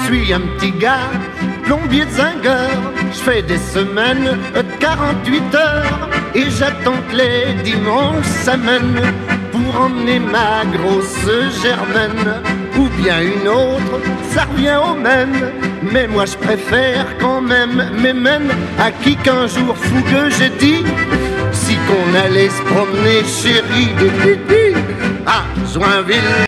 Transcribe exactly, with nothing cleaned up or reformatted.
suis un petit gars, plombier de zingueur. Je fais des semaines de quarante-huit heures et j'attends que les dimanches s'amènent pour emmener ma grosse Germaine. Ou bien une autre, ça revient au même. Mais moi je préfère quand même Mémène, à qui qu'un jour fougueux j'ai dit si qu'on allait se promener, chérie, de à Joinville.